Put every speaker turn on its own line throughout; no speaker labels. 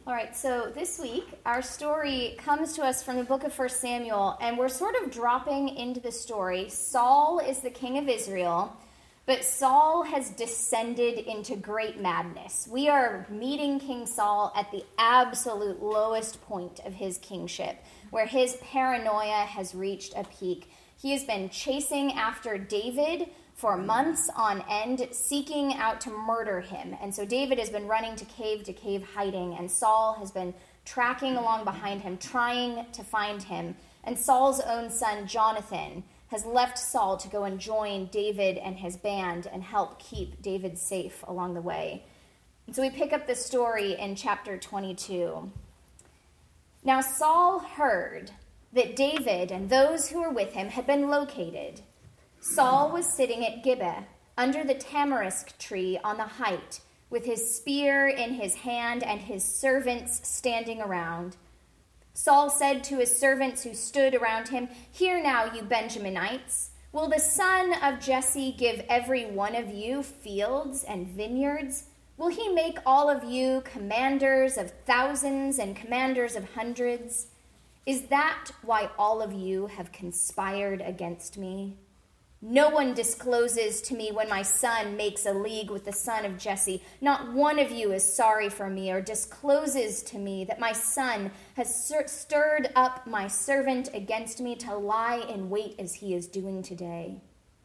All right, so this week our story comes to us from the book of 1 Samuel, and we're sort of dropping into the story. Saul is the king of Israel, but Saul has descended into great madness. We are meeting King Saul at the absolute lowest point of his kingship, where his paranoia has reached a peak. He has been chasing after David for months on end, seeking out to murder him. And so David has been running to cave hiding, and Saul has been tracking along behind him, trying to find him. And Saul's own son, Jonathan, has left Saul to go and join David and his band and help keep David safe along the way. And so we pick up the story in chapter 22. Now Saul heard that David and those who were with him had been located. Saul was sitting at Gibeah, under the tamarisk tree on the height, with his spear in his hand and his servants standing around. Saul said to his servants who stood around him, "Hear now, you Benjaminites. Will the son of Jesse give every one of you fields and vineyards? Will he make all of you commanders of thousands and commanders of hundreds? Is that why all of you have conspired against me? No one discloses to me when my son makes a league with the son of Jesse. Not one of you is sorry for me or discloses to me that my son has stirred up my servant against me to lie in wait as he is doing today."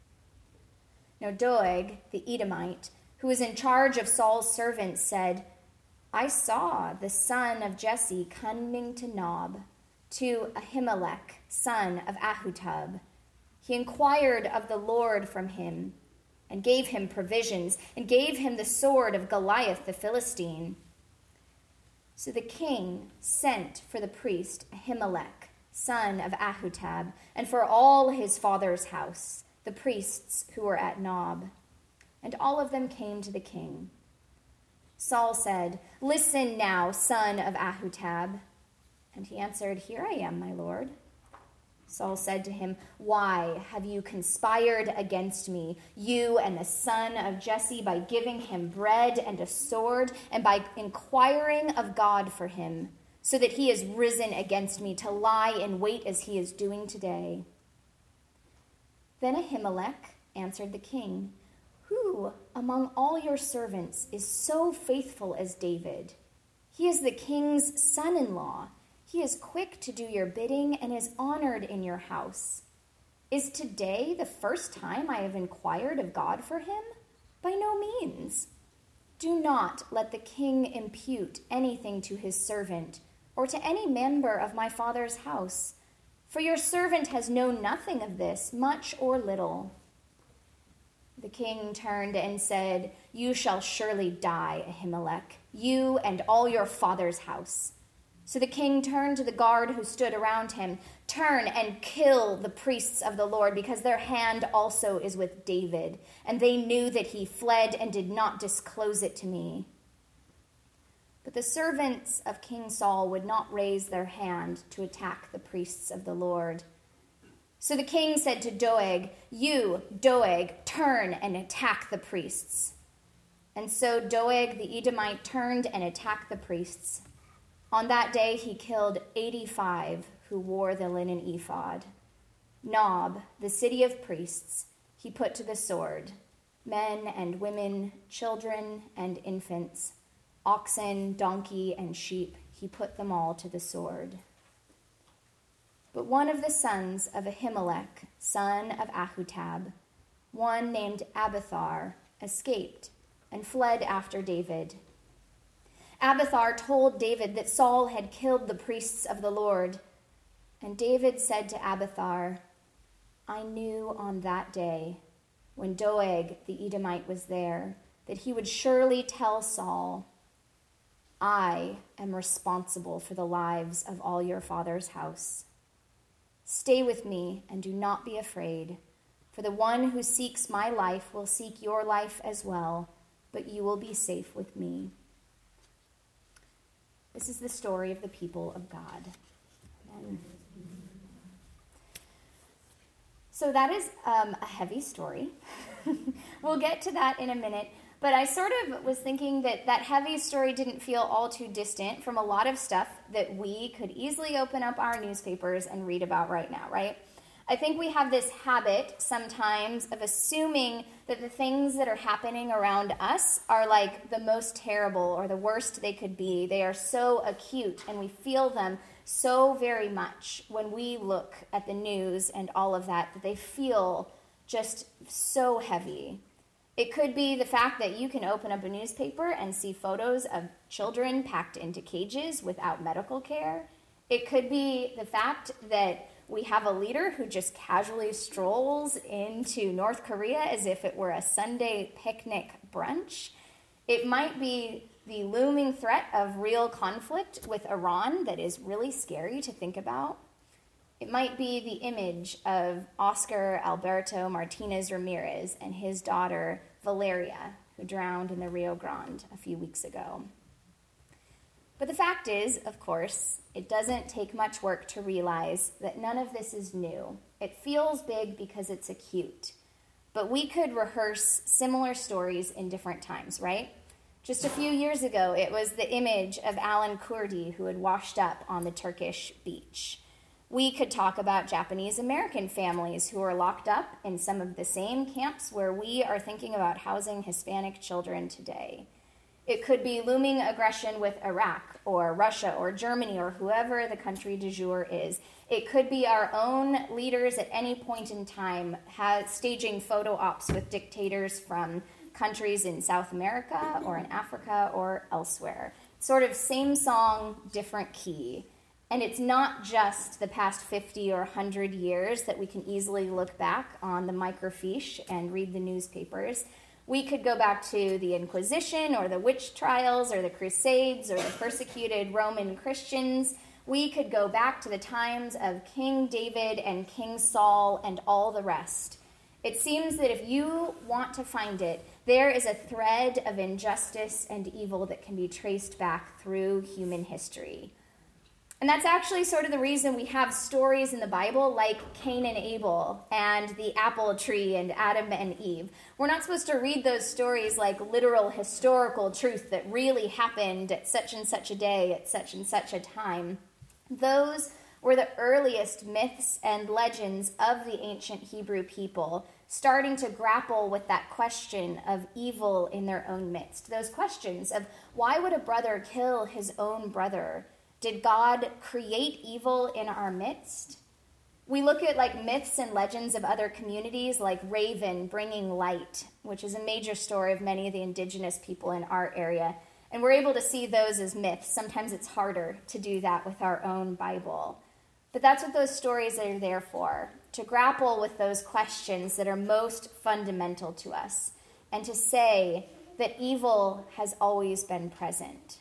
Now Doeg, the Edomite, who was in charge of Saul's servants, said, "I saw the son of Jesse coming to Nob, to Ahimelech, son of Ahitub. He inquired of the Lord from him, and gave him provisions, and gave him the sword of Goliath the Philistine." So the king sent for the priest Ahimelech, son of Ahitub, and for all his father's house, the priests who were at Nob. And all of them came to the king. Saul said, "Listen now, son of Ahitub." And he answered, "Here I am, my lord." Saul said to him, "Why have you conspired against me, you and the son of Jesse, by giving him bread and a sword, and by inquiring of God for him, so that he has risen against me to lie in wait as he is doing today?" Then Ahimelech answered the king, "Who among all your servants is so faithful as David? He is the king's son-in-law. He is quick to do your bidding and is honored in your house. Is today the first time I have inquired of God for him? By no means. Do not let the king impute anything to his servant or to any member of my father's house, for your servant has known nothing of this, much or little." The king turned and said, "You shall surely die, Ahimelech, you and all your father's house." So the king turned to the guard who stood around him, "Turn and kill the priests of the Lord, because their hand also is with David, and they knew that he fled and did not disclose it to me." But the servants of King Saul would not raise their hand to attack the priests of the Lord. So the king said to Doeg, "You, Doeg, turn and attack the priests." And so Doeg the Edomite turned and attacked the priests. On that day he killed 85 who wore the linen ephod. Nob, the city of priests, he put to the sword, men and women, children and infants, oxen, donkey, and sheep, he put them all to the sword. But one of the sons of Ahimelech, son of Ahitub, one named Abiathar, escaped and fled after David. Abiathar told David that Saul had killed the priests of the Lord. And David said to Abiathar, "I knew on that day, when Doeg the Edomite was there, that he would surely tell Saul, 'I am responsible for the lives of all your father's house. Stay with me and do not be afraid, for the one who seeks my life will seek your life as well, but you will be safe with me.'" This is the story of the people of God. Amen. So that is a heavy story. We'll get to that in a minute. But I sort of was thinking that that heavy story didn't feel all too distant from a lot of stuff that we could easily open up our newspapers and read about right now, right? I think we have this habit sometimes of assuming that the things that are happening around us are like the most terrible or the worst they could be. They are so acute and we feel them so very much when we look at the news and all of that they feel just so heavy. It could be the fact that you can open up a newspaper and see photos of children packed into cages without medical care. It could be the fact that we have a leader who just casually strolls into North Korea as if it were a Sunday picnic brunch. It might be the looming threat of real conflict with Iran that is really scary to think about. It might be the image of Oscar Alberto Martinez Ramirez and his daughter Valeria, who drowned in the Rio Grande a few weeks ago. But the fact is, of course, it doesn't take much work to realize that none of this is new. It feels big because it's acute. But we could rehearse similar stories in different times, right? Just a few years ago, it was the image of Alan Kurdi who had washed up on the Turkish beach. We could talk about Japanese American families who are locked up in some of the same camps where we are thinking about housing Hispanic children today. It could be looming aggression with Iraq or Russia or Germany or whoever the country du jour is. It could be our own leaders at any point in time staging photo ops with dictators from countries in South America or in Africa or elsewhere. Sort of same song, different key. And it's not just the past 50 or 100 years that we can easily look back on the microfiche and read the newspapers. We could go back to the Inquisition or the witch trials or the Crusades or the persecuted Roman Christians. We could go back to the times of King David and King Saul and all the rest. It seems that if you want to find it, there is a thread of injustice and evil that can be traced back through human history. And that's actually sort of the reason we have stories in the Bible like Cain and Abel and the apple tree and Adam and Eve. We're not supposed to read those stories like literal historical truth that really happened at such and such a day, at such and such a time. Those were the earliest myths and legends of the ancient Hebrew people, starting to grapple with that question of evil in their own midst. Those questions of why would a brother kill his own brother? Did God create evil in our midst? We look at like myths and legends of other communities like Raven bringing light, which is a major story of many of the indigenous people in our area. And we're able to see those as myths. Sometimes it's harder to do that with our own Bible. But that's what those stories are there for, to grapple with those questions that are most fundamental to us, and to say that evil has always been present.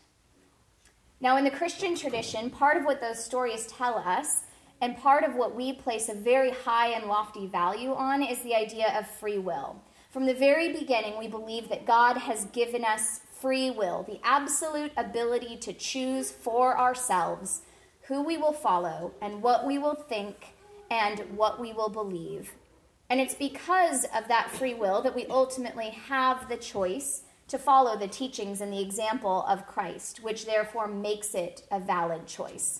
Now, in the Christian tradition, part of what those stories tell us, and part of what we place a very high and lofty value on, is the idea of free will. From the very beginning, we believe that God has given us free will, the absolute ability to choose for ourselves who we will follow and what we will think and what we will believe. And it's because of that free will that we ultimately have the choice to follow the teachings and the example of Christ, which therefore makes it a valid choice.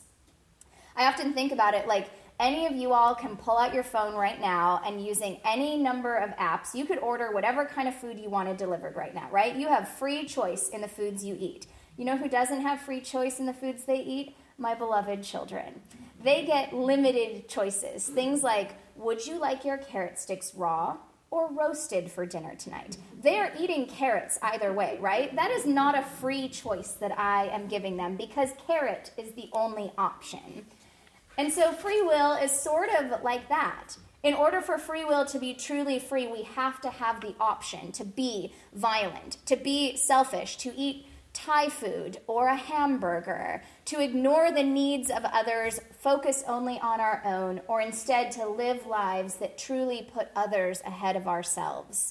I often think about it like any of you all can pull out your phone right now and using any number of apps, you could order whatever kind of food you wanted delivered right now, right? You have free choice in the foods you eat. You know who doesn't have free choice in the foods they eat? My beloved children. They get limited choices. Things like, would you like your carrot sticks raw or roasted for dinner tonight? They are eating carrots either way, right? That is not a free choice that I am giving them because carrot is the only option. And so free will is sort of like that. In order for free will to be truly free, we have to have the option to be violent, to be selfish, to eat Thai food or a hamburger, to ignore the needs of others, focus only on our own, or instead to live lives that truly put others ahead of ourselves.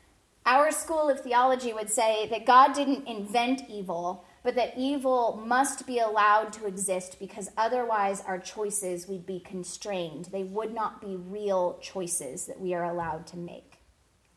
Our school of theology would say that God didn't invent evil, but that evil must be allowed to exist because otherwise our choices would be constrained. They would not be real choices that we are allowed to make.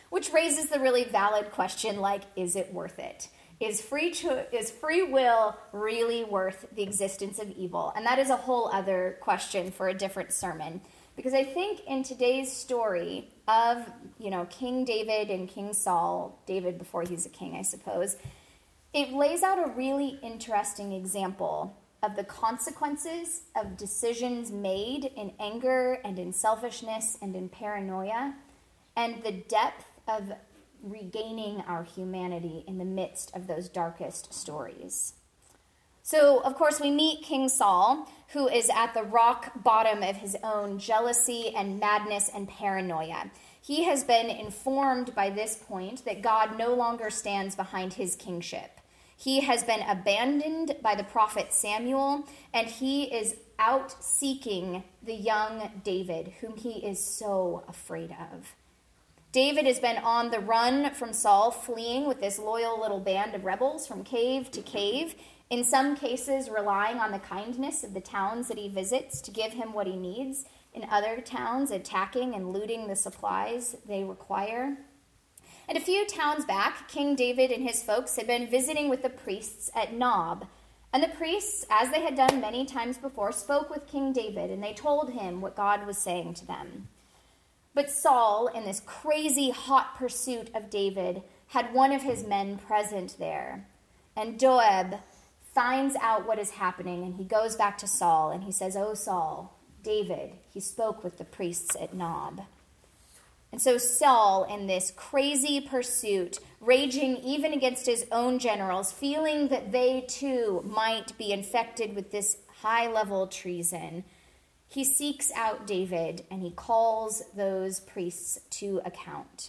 which raises the really valid question, like, is it worth it? Is free will really worth the existence of evil? And that is a whole other question for a different sermon. Because I think in today's story of, King David and King Saul, David before he's a king, I suppose, it lays out a really interesting example of the consequences of decisions made in anger and in selfishness and in paranoia, and the depth of regaining our humanity in the midst of those darkest stories. So, of course, we meet King Saul, who is at the rock bottom of his own jealousy and madness and paranoia. He has been informed by this point that God no longer stands behind his kingship. He has been abandoned by the prophet Samuel, and he is out seeking the young David, whom he is so afraid of. David has been on the run from Saul, fleeing with this loyal little band of rebels from cave to cave, in some cases relying on the kindness of the towns that he visits to give him what he needs, in other towns attacking and looting the supplies they require. And a few towns back, King David and his folks had been visiting with the priests at Nob. And the priests, as they had done many times before, spoke with King David, and they told him what God was saying to them. But Saul, in this crazy hot pursuit of David, had one of his men present there. And Doeg finds out what is happening, and he goes back to Saul, and he says, "Oh, Saul, David, he spoke with the priests at Nob." And so Saul, in this crazy pursuit, raging even against his own generals, feeling that they too might be infected with this high-level treason, he seeks out David and he calls those priests to account.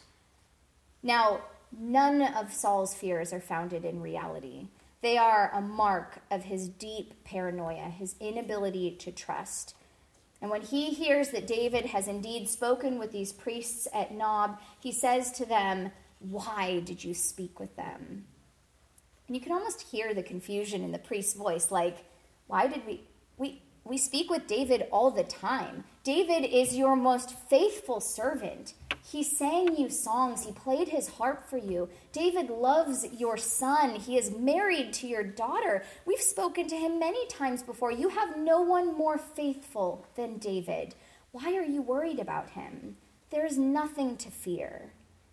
Now, none of Saul's fears are founded in reality. They are a mark of his deep paranoia, his inability to trust. And when he hears that David has indeed spoken with these priests at Nob, he says to them, "Why did you speak with them?" And you can almost hear the confusion in the priest's voice, like, "Why did we speak with David all the time. David is your most faithful servant. He sang you songs. He played his harp for you. David loves your son. He is married to your daughter. We've spoken to him many times before. You have no one more faithful than David. Why are you worried about him? There is nothing to fear."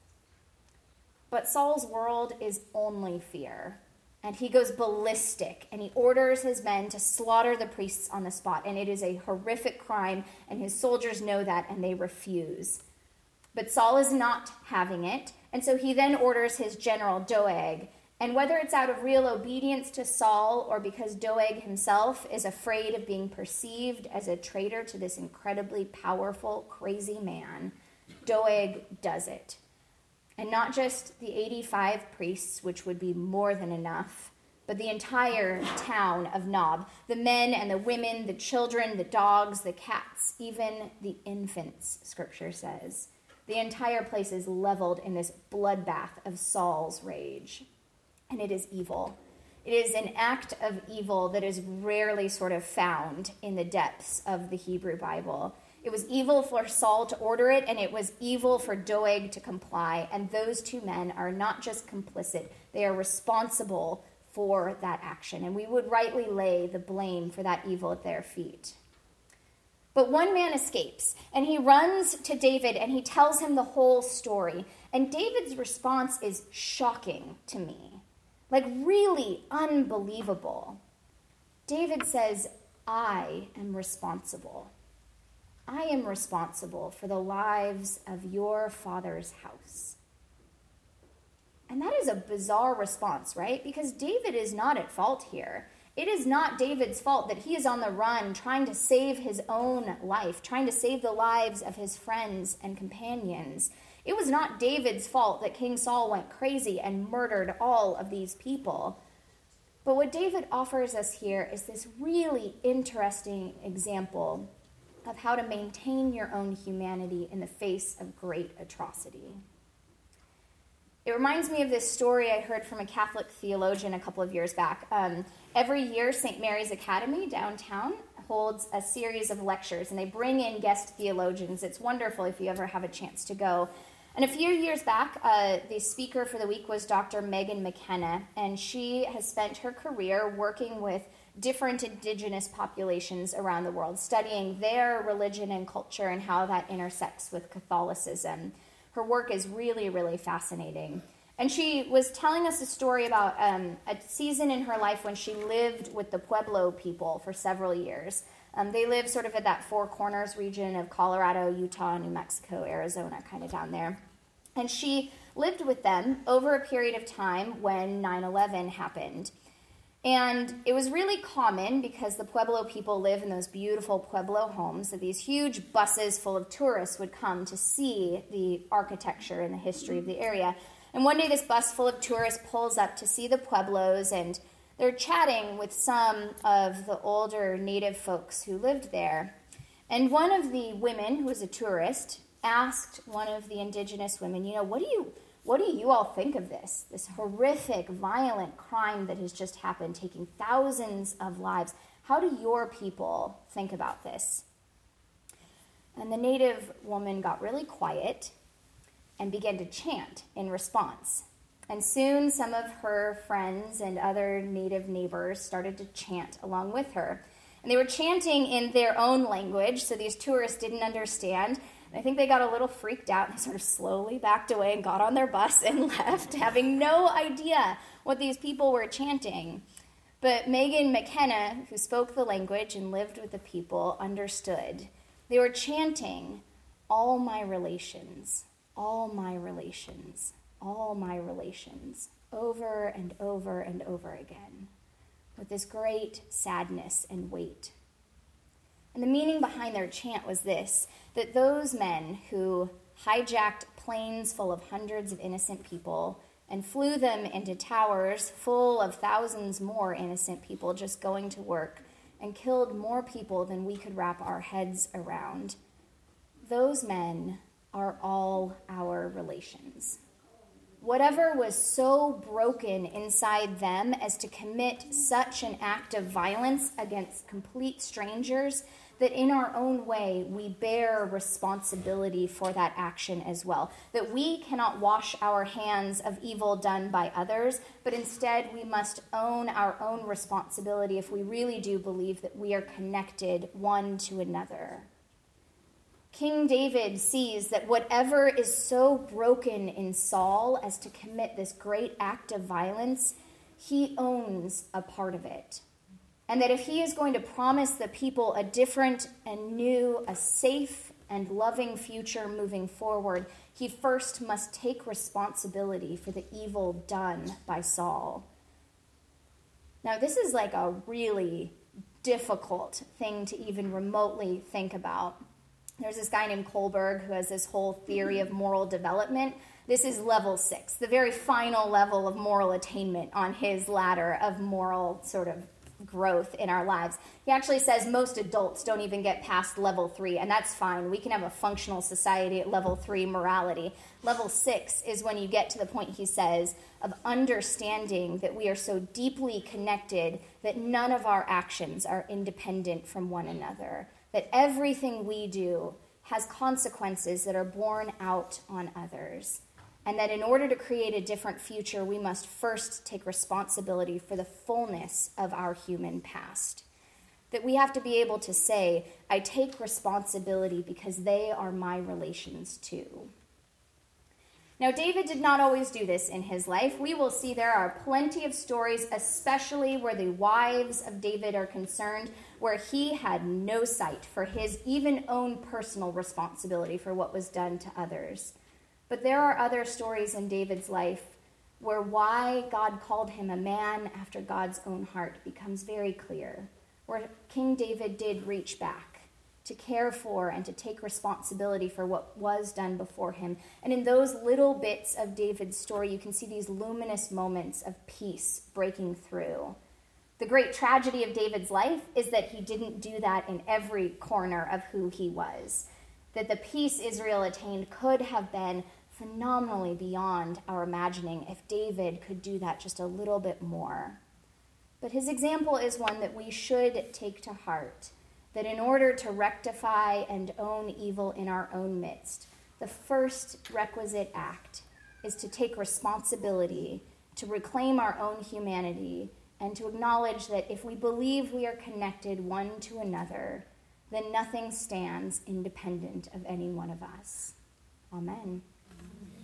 But Saul's world is only fear. And he goes ballistic, and he orders his men to slaughter the priests on the spot. And it is a horrific crime, and his soldiers know that, and they refuse. But Saul is not having it, and so he then orders his general, Doeg. And whether it's out of real obedience to Saul or because Doeg himself is afraid of being perceived as a traitor to this incredibly powerful, crazy man, Doeg does it. And not just the 85 priests, which would be more than enough, but the entire town of Nob, the men and the women, the children, the dogs, the cats, even the infants, Scripture says. The entire place is leveled in this bloodbath of Saul's rage. And it is evil. It is an act of evil that is rarely sort of found in the depths of the Hebrew Bible. It was evil for Saul to order it, and it was evil for Doeg to comply. And those two men are not just complicit, they are responsible for that action. And we would rightly lay the blame for that evil at their feet. But one man escapes, and he runs to David, and he tells him the whole story. And David's response is shocking to me, like really unbelievable. David says, "I am responsible. I am responsible for the lives of your father's house." And that is a bizarre response, right? Because David is not at fault here. It is not David's fault that he is on the run trying to save his own life, trying to save the lives of his friends and companions. It was not David's fault that King Saul went crazy and murdered all of these people. But what David offers us here is this really interesting example of how to maintain your own humanity in the face of great atrocity. It reminds me of this story I heard from a Catholic theologian a couple of years back. Every year, St. Mary's Academy downtown holds a series of lectures, and they bring in guest theologians. It's wonderful if you ever have a chance to go. And a few years back, the speaker for the week was Dr. Megan McKenna, and she has spent her career working with different indigenous populations around the world, studying their religion and culture and how that intersects with Catholicism. Her work is really, really fascinating. And she was telling us a story about a season in her life when she lived with the Pueblo people for several years. They live sort of at that Four Corners region of Colorado, Utah, New Mexico, Arizona, kind of down there. And she lived with them over a period of time when 9/11 happened. And it was really common, because the Pueblo people live in those beautiful Pueblo homes, that these huge buses full of tourists would come to see the architecture and the history of the area. And one day this bus full of tourists pulls up to see the Pueblos, and they're chatting with some of the older native folks who lived there. And one of the women, who was a tourist, asked one of the indigenous women, what do you all think of this horrific, violent crime that has just happened, taking thousands of lives? How do your people think about this? And the native woman got really quiet and began to chant in response. And soon some of her friends and other native neighbors started to chant along with her. And they were chanting in their own language, so these tourists didn't understand. And I think they got a little freaked out, and they sort of slowly backed away and got on their bus and left, having no idea what these people were chanting. But Megan McKenna, who spoke the language and lived with the people, understood. They were chanting, "All my relations, all my relations, all my relations," over and over and over again, with this great sadness and weight. And the meaning behind their chant was this, that those men who hijacked planes full of hundreds of innocent people and flew them into towers full of thousands more innocent people just going to work and killed more people than we could wrap our heads around, those men are all our relations. Whatever was so broken inside them as to commit such an act of violence against complete strangers, that in our own way we bear responsibility for that action as well. That we cannot wash our hands of evil done by others, but instead we must own our own responsibility if we really do believe that we are connected one to another. King David sees that whatever is so broken in Saul as to commit this great act of violence, he owns a part of it. And that if he is going to promise the people a different and new, a safe and loving future moving forward, he first must take responsibility for the evil done by Saul. Now, this is like a really difficult thing to even remotely think about. There's this guy named Kohlberg who has this whole theory of moral development. This is level 6, the very final level of moral attainment on his ladder of moral sort of growth in our lives. He actually says most adults don't even get past level 3, and that's fine. We can have a functional society at level 3 morality. Level 6 is when you get to the point, he says, of understanding that we are so deeply connected that none of our actions are independent from one another, that everything we do has consequences that are borne out on others, and that in order to create a different future, we must first take responsibility for the fullness of our human past. That we have to be able to say, I take responsibility because they are my relations too. Now, David did not always do this in his life. We will see there are plenty of stories, especially where the wives of David are concerned, where he had no sight for his even own personal responsibility for what was done to others. But there are other stories in David's life where why God called him a man after God's own heart becomes very clear, where King David did reach back to care for and to take responsibility for what was done before him. And in those little bits of David's story, you can see these luminous moments of peace breaking through. The great tragedy of David's life is that he didn't do that in every corner of who he was. That the peace Israel attained could have been phenomenally beyond our imagining if David could do that just a little bit more. But his example is one that we should take to heart, that in order to rectify and own evil in our own midst, the first requisite act is to take responsibility, to reclaim our own humanity, and to acknowledge that if we believe we are connected one to another, then nothing stands independent of any one of us. Amen.